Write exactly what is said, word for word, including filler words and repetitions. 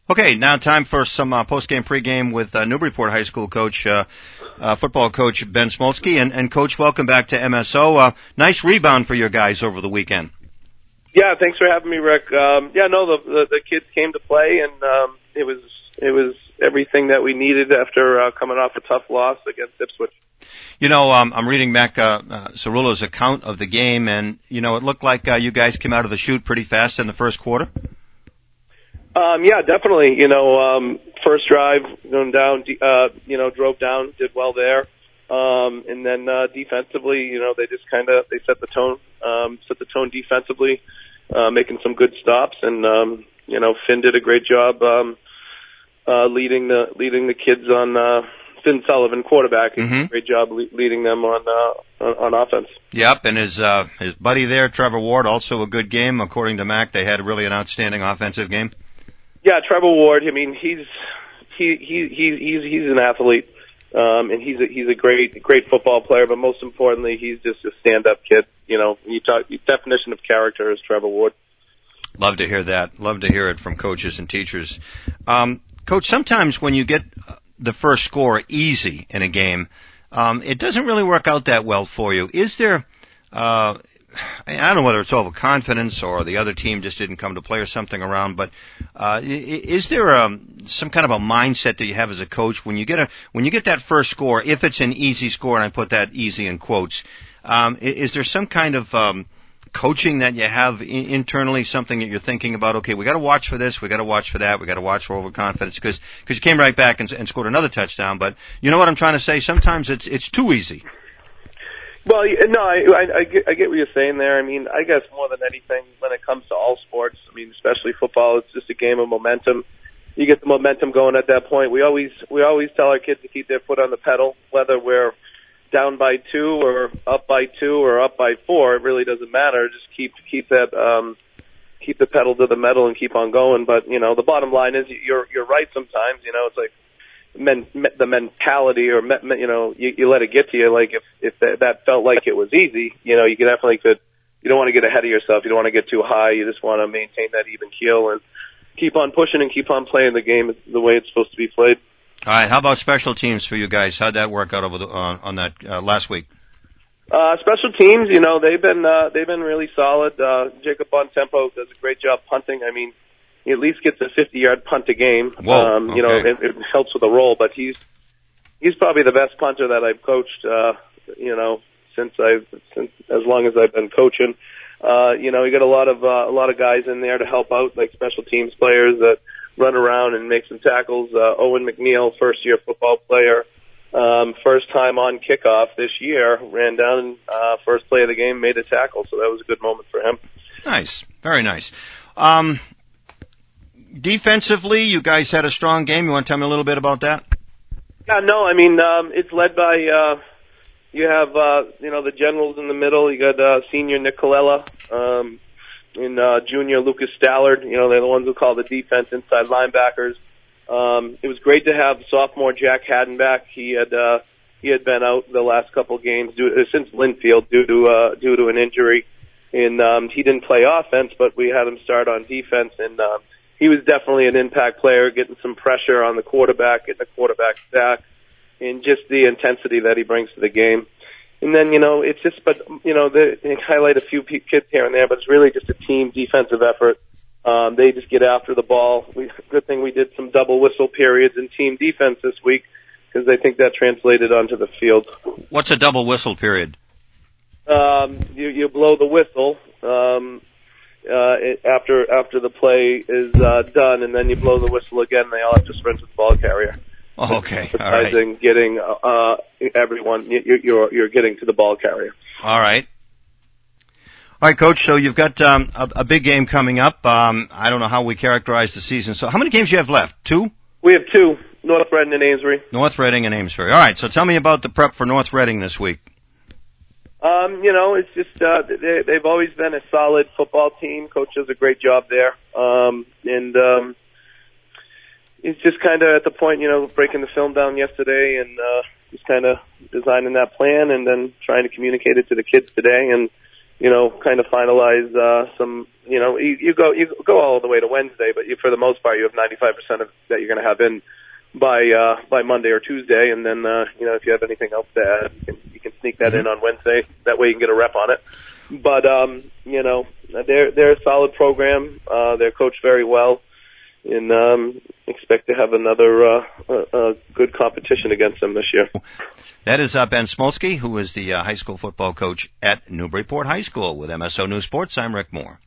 Okay, now time for some uh, post-game pregame with uh, Newburyport High School coach, uh, uh, football coach Ben Smolsky. And, and Coach, welcome back to M S O. Uh, nice rebound for your guys over the weekend. Yeah, thanks for having me, Rick. Um, yeah, no, the, the the kids came to play, and um, it was it was everything that we needed after uh, coming off a tough loss against Ipswich. You know, um, I'm reading back uh, uh, Cerullo's account of the game, and you know, it looked like uh, you guys came out of the chute pretty fast in the first quarter. Um, yeah, definitely. You know, um, first drive going down, uh, you know, drove down, did well there. Um, and then, uh, defensively, you know, they just kind of, they set the tone, um, set the tone defensively, uh, making some good stops. And, um, you know, Finn did a great job, um, uh, leading the, leading the kids on, uh, Finn Sullivan, quarterback. Mm-hmm. Great job le- leading them on, uh, on, on offense. Yep. And his, uh, his buddy there, Trevor Ward, also a good game. According to Mac, they had really an outstanding offensive game. Yeah, Trevor Ward. I mean, he's he he he he's he's an athlete, um, and he's a, he's a great great football player. But most importantly, he's just a stand-up kid. You know, you talk the definition of character is Trevor Ward. Love to hear that. Love to hear it from coaches and teachers. Um, Coach, sometimes when you get the first score easy in a game, um, it doesn't really work out that well for you. Is there? Uh, I don't know whether it's overconfidence or the other team just didn't come to play or something around, but uh, is there um, some kind of a mindset that you have as a coach when you get a when you get that first score, if it's an easy score, and I put that easy in quotes, um, is there some kind of um, coaching that you have in- internally, something that you're thinking about? Okay, we got to watch for this, we got to watch for that, we got to watch for overconfidence because because you came right back and, and scored another touchdown. But you know what I'm trying to say? Sometimes it's it's too easy. Well, no, I, I, I, get, I get what you're saying there. I mean, I guess more than anything, when it comes to all sports, I mean, especially football, it's just a game of momentum. You get the momentum going at that point. We always we always tell our kids to keep their foot on the pedal, whether we're down by two or up by two or up by four. It really doesn't matter. Just keep keep that um, keep the pedal to the metal and keep on going. But you know, the bottom line is you're you're right. Sometimes, you know, it's like. Men, the mentality or, you know, you, you let it get to you. Like if, if that, that felt like it was easy, you know, you can definitely could, you don't want to get ahead of yourself. You don't want to get too high. You just want to maintain that even keel and keep on pushing and keep on playing the game the way it's supposed to be played. All right. How about special teams for you guys? How'd that work out over the, uh, on that, uh, last week? Uh, special teams, you know, they've been, uh, they've been really solid. Uh, Jacob Bontempo does a great job punting. I mean, he at least gets a fifty-yard punt a game. Whoa, um, you okay. know, it, it helps with the roll, but he's he's probably the best punter that I've coached. Uh, you know, since I've since as long as I've been coaching. Uh, you know, you got a lot of uh, a lot of guys in there to help out, like special teams players that run around and make some tackles. Uh, Owen McNeil, first year football player, um, first time on kickoff this year, ran down uh, first play of the game, made a tackle. So that was a good moment for him. Nice, very nice. Um, Defensively, you guys had a strong game. You want to tell me a little bit about that? Yeah, no, I mean, um, it's led by, uh, you have, uh, you know, the generals in the middle. You got, uh, senior Nick Colella, um, and, uh, junior Lucas Stallard. You know, they're the ones who call the defense inside linebackers. Um, it was great to have sophomore Jack Haddon back. He had, uh, he had been out the last couple games due, uh, since Linfield due to, uh, due to an injury. And, um, he didn't play offense, but we had him start on defense and, um, he was definitely an impact player, getting some pressure on the quarterback, getting the quarterback sack, and just the intensity that he brings to the game. And then, you know, it's just, but, you know, they, they highlight a few kids here and there, but it's really just a team defensive effort. Um, they just get after the ball. We, good thing we did some double whistle periods in team defense this week, because I think that translated onto the field. What's a double whistle period? Um, you, you blow the whistle, um, Uh, it, after after the play is uh, done, and then you blow the whistle again. They all have to sprint to the ball carrier. Oh, okay, all right. Getting uh, everyone, you, you're you're getting to the ball carrier. All right, all right, Coach. So you've got um, a, a big game coming up. Um, I don't know how we characterize the season. So how many games do you have left? Two. We have two: North Reading and Amesbury. North Reading and Amesbury. All right. So tell me about the prep for North Reading this week. Um, you know, it's just, uh, they, they've always been a solid football team. Coach does a great job there. Um, and, um, it's just kind of at the point, you know, breaking the film down yesterday and, uh, just kind of designing that plan and then trying to communicate it to the kids today. And, you know, kind of finalize uh, some. You know, you, you go you go all the way to Wednesday, but you, for the most part, you have ninety-five percent of that you're going to have in by uh, by Monday or Tuesday, and then uh, you know, if you have anything else to add, you can, you can sneak that in on Wednesday. That way, you can get a rep on it. But um, you know, they're they're a solid program. Uh, they're coached very well, and um, expect to have another uh, uh, uh, good competition against them this year. That is uh, Ben Smolsky, who is the uh, high school football coach at Newburyport High School. With M S O News Sports, I'm Rick Moore.